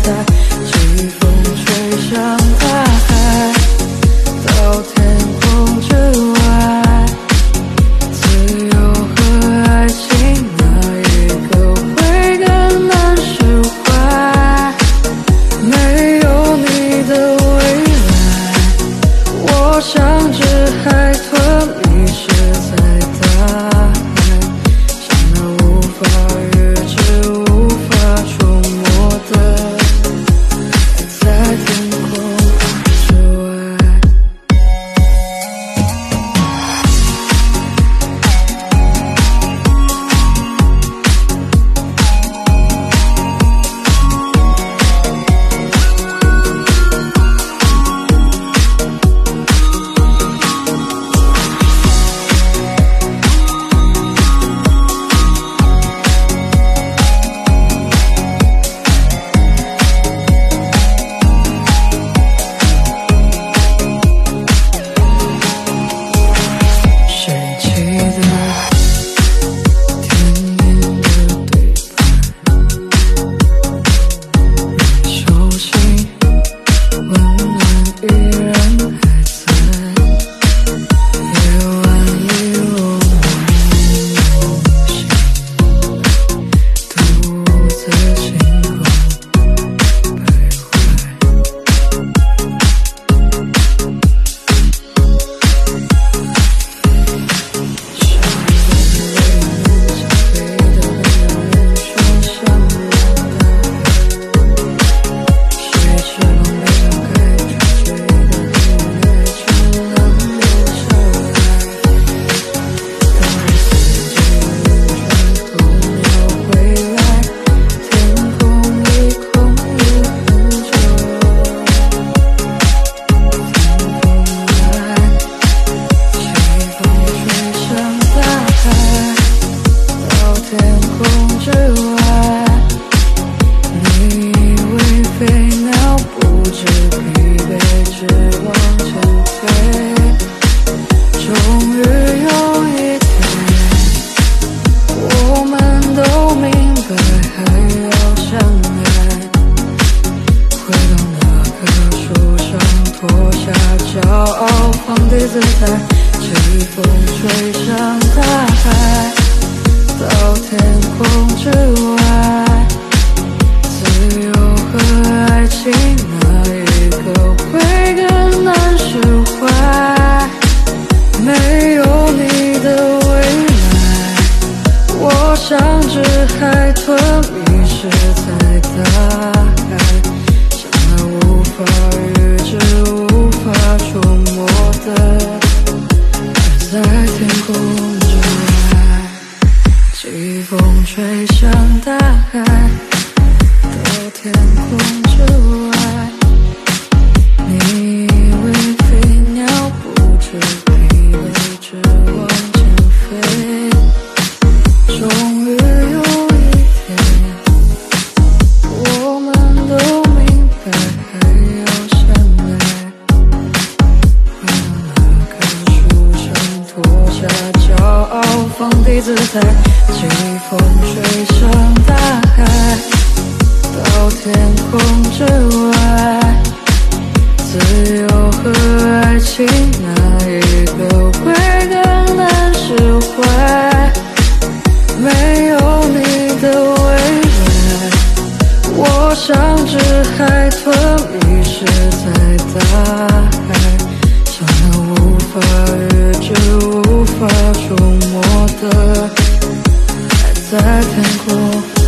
在，季风吹向大海，到天空之外，自由和爱情哪一个会更难释怀？没有你的未来，我像只海豚迷失在大海，像那无法预知无法触摸的爱在天空之外。放低姿态，季风吹向大海，到天空之外，自由和爱情哪一个会更难释怀？没有你的未来，我像只海豚迷失在大海，像那无法预知无法触摸的在天空之外，季风吹向大海，到天空之外，你以为飞鸟不知疲惫，只往前飞。终于有一天，我们都明白还要相爱，回到那棵树上脱下骄傲，放低姿态，季风吹向大海，到天空之外，自由和爱情哪一个会更难释怀？没有你的未来，我像只海豚迷失在大海，像那无法预知无法触摸的爱在天空。